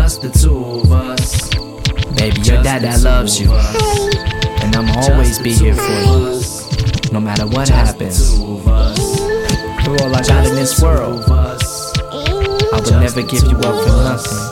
just the two of us. Baby, your dad that loves you, and I'ma always be here for you, no matter what happens. You're all I got in this world. I would never give you up for nothing.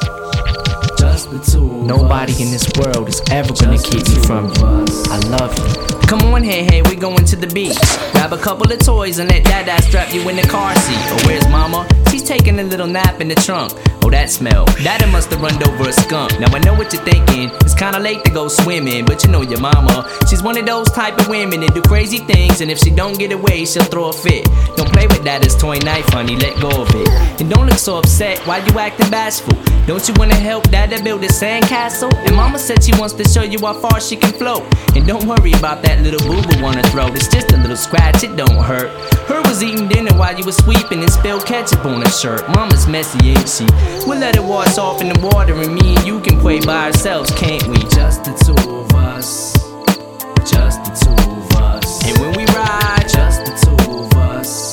Nobody in this world is ever gonna keep me from you. I love you. Come on, hey, we going to the beach. Grab a couple of toys and let Dada strap you in the car seat. Oh, where's Mama? She's taking a little nap in the trunk. Oh, that smell. Dada must have run over a skunk. Now I know what you're thinking. It's kinda late to go swimming, but you know your mama. She's one of those type of women that do crazy things, and if she don't get away, she'll throw a fit. Don't play with Dada's toy knife, honey. Let go of it. And don't look so upset. Why you acting bashful? Don't you wanna help Dada build a sandcastle? And Mama said she wants to show you how far she can float. And don't worry about that little boo-boo on her throat. It's just a little scratch, it don't hurt. Her was eating dinner while you was sweeping and spilled ketchup on her shirt. Mama's messy, ain't she? We'll let it wash off in the water, and me and you can play by ourselves, can't we? Just the two of us. Just the two of us. And when we ride, just the two of us.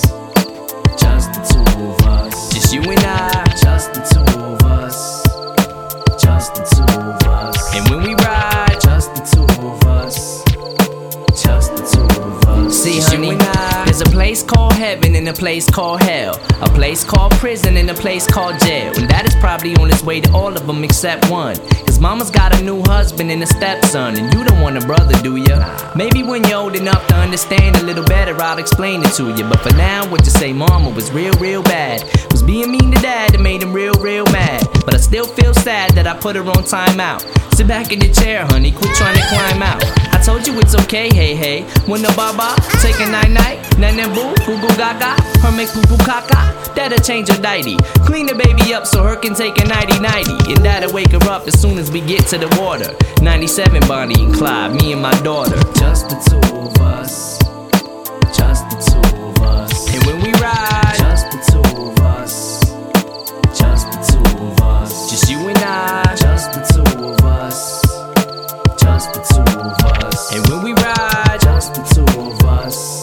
Just the two of us. just you and I. Just the two of us. Just the two of us. And when we ride, just the two of us. Just the two of us. see, honey, there's a place called heaven and a place called hell, a place called prison and a place called jail. And that is probably on its way to all of them except one. Cause Mama's got a new husband and a stepson, and you don't want a brother, do ya? Maybe when you're old enough to understand a little better, I'll explain it to you. But for now, what you say, Mama was real bad. Was being mean to Dad that made him real mad. But I still feel sad that I put her on timeout. Sit back in your chair, honey, quit trying to climb out. I told you it's okay, hey. When the baba, take a night, nan boo, goo goo gaga. Her make poo poo caca, that'll change her diety. Clean the baby up so her can take a nighty. And that'll wake her up as soon as we get to the water. 97 Bonnie and Clyde, me and my daughter. Just the two of us. Just the two of us. And when we ride, just the two of us. Just the two of us. just you and I. Just the two of us. Just the two of us. And when we ride, just the two of us.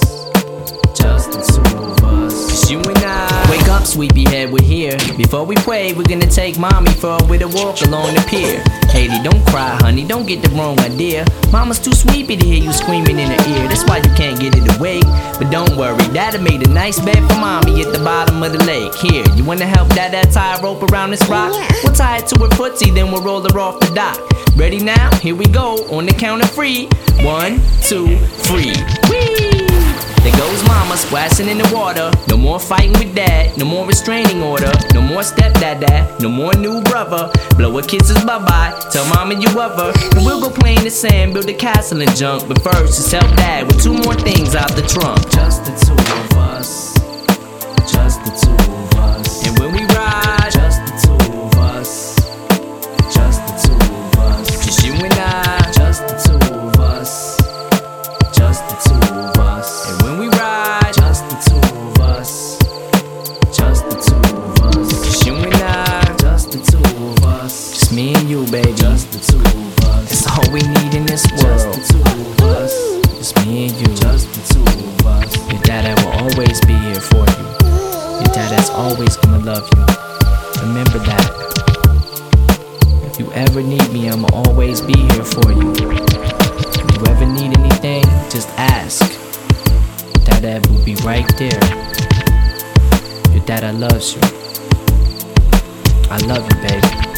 Just the two of us. just you and I. Wake up, sleepyhead, we're here. Before we pray, we're gonna take Mommy for a little walk along the pier. Haley, don't cry, honey, don't get the wrong idea. Mama's too sleepy to hear you screaming in her ear. That's why you can't get it awake. But don't worry, Dada made a nice bed for Mommy at the bottom of the lake. Here, you wanna help Dada tie a rope around this rock? We'll tie it to her footsie, then we'll roll her off the dock. Ready now? Here we go, on the count of 3. 1, 2, 3. Whee! There goes Mama splashing in the water. No more fighting with Dad, no more restraining order. No more stepdad, no more new brother. Blow her kisses bye-bye, tell Mama you love her. And we'll go play in the sand, build a castle and junk. But first, just help Dad with 2 more things out the trunk. Just the two of us. Just the two of us. And when we ride, just the two of us. Just the two of us. just you and I. Just the two of us. Just the two of us. And when we ride, just the two of us. Just the two of us. just you and I. Just the two of us. Just me and you, baby. Just the two of us. That's all we need in this Just world. the two of us. Just me and you. Just the two of us. Your Dada will always be here for you. Your Dada's always gonna love you. Remember that. If you ever need me, I'ma always be here for you. If you ever need anything, just ask. Dada will be right there. Your Dada loves you. I love you, baby.